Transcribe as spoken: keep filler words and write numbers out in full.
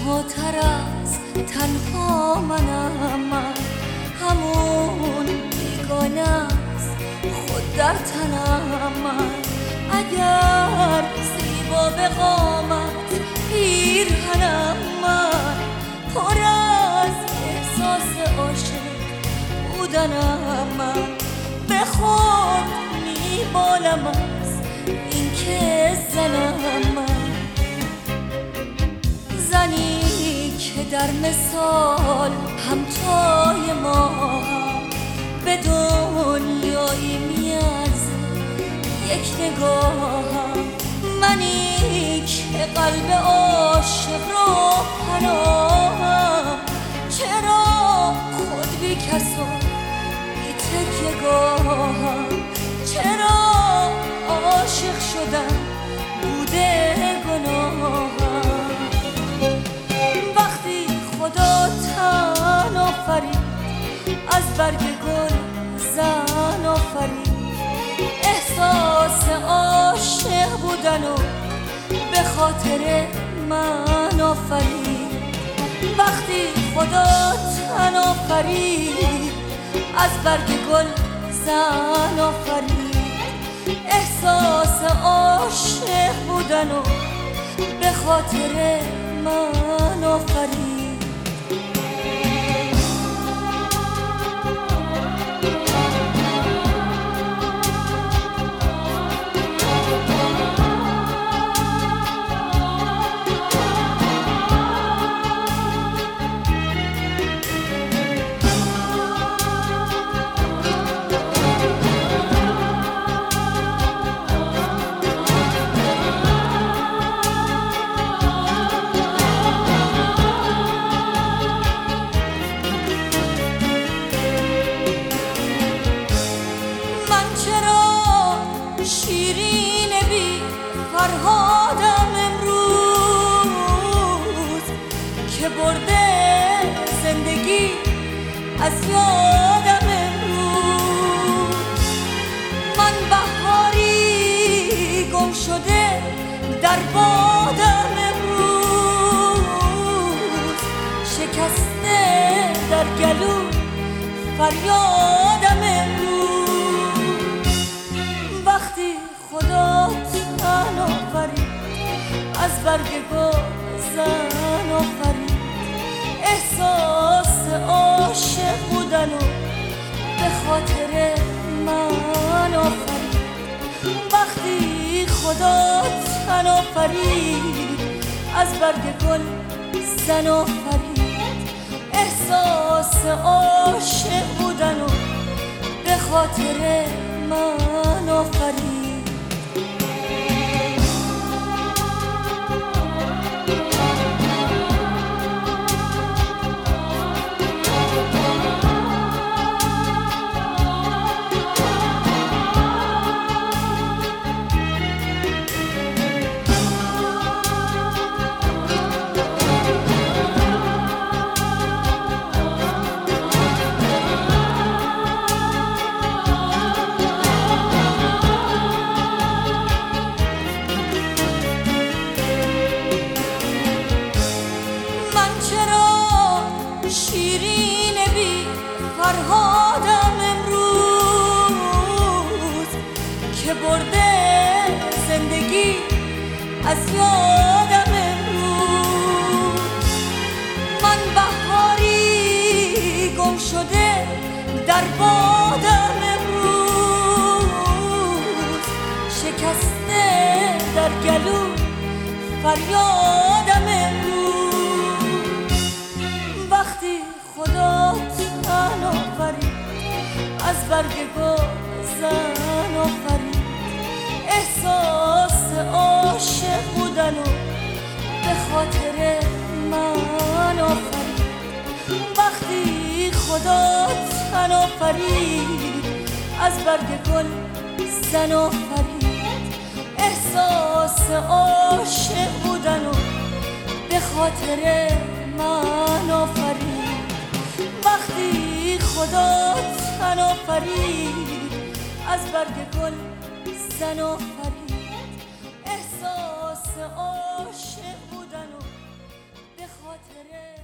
تنها تر از تنها منم، من همون بیگانه است خود در تنم. من اگر زیبا به قامت پیرهنم، من پر از احساس عاشق بودنم. من به خود میبالم از این که زنم، من زنی که در مثال همتای ما هم به دنیایی میارزه یک نگاهم. منی که قلب عاشق رو پناهم، چرا خود بی کس و بی تکیه گاهم؟ چرا عاشق شدم بوده گناهم؟ وقتی خدا تن آفرید از برگ گل زن آفرید، احساس عاشق بودن و به خاطر من آفرید. وقتی خدا تن آفرید از برگ گل زن آفرید، احساس عاشق بودن و به خاطر من آفرید. شیرین بی فرهادم امروز که برده زندگی از یادم امروز. من بهاری گم شده در بادم امروز، شکسته در گلو فریادم امروز. وقتی خدا تن آفرید از برگ گل زن آفرید، احساس عاشق بودن و به خاطر من آفرید. وقتی خدا تن آفرید از برگ گل زن آفرید، احساس عاشق بودن و به خاطر من آفرید. شیرین بی فرهادم امروز که برده زندگی از یادم امروز. من بهاری گم شده در بادم امروز، شکسته در گلو فریادم امروز. وقتی خدا تن آفرید از برگ گل زن آفرید، احساس عاشق بودن و به خاطر من آفرید. وقتی خدا تن آفرید از برگ گل زن آفرید، احساس عاشق بودن و به خاطر من آفرید. وقتی خدا تن آفرید از برگ گل زن آفرید، احساس عاشق بودن و به خاطر نداره